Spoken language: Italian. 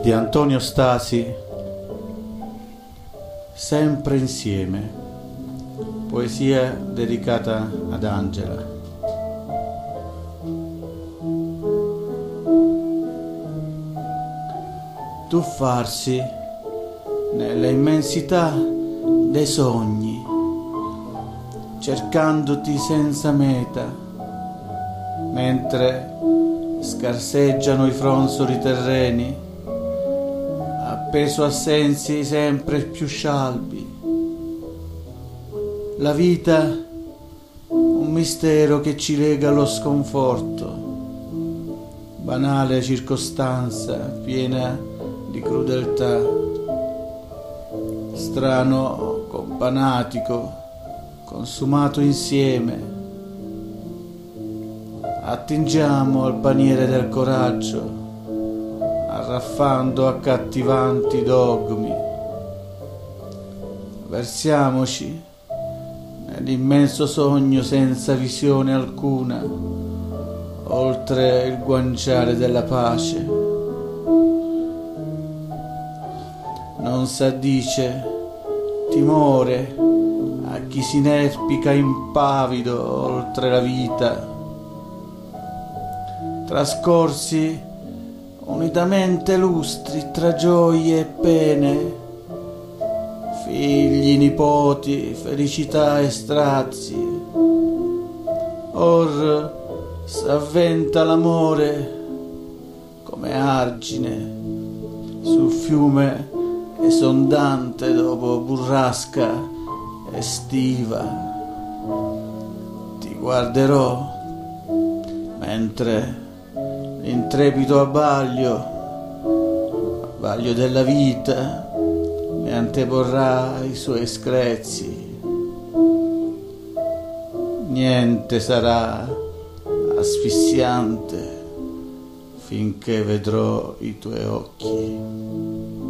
di Antonio Stasi. Sempre insieme. Poesia dedicata ad Angela. Tuffarsi nelle immensità dei sogni, cercandoti senza meta, mentre scarseggiano i fronzoli terreni, appeso a sensi sempre più scialbi. La vita, un mistero che ci lega allo sconforto, banale circostanza piena di crudeltà, strano companatico consumato insieme. Attingiamo al paniere del coraggio, arraffando accattivanti dogmi. Versiamoci nell'immenso sogno senza visione alcuna, oltre il guanciale della pace. Non s'addice timore a chi si inerpica impavido oltre la vita. Trascorsi unitamente lustri tra gioie e pene, figli, nipoti, felicità e strazi. Or s'avventa l'amore come argine sul fiume esondante dopo burrasca estiva. Ti guarderò mentre l'intrepido abbaglio della vita mi anteporrà i suoi screzi. Niente sarà asfissiante finché vedrò i tuoi occhi.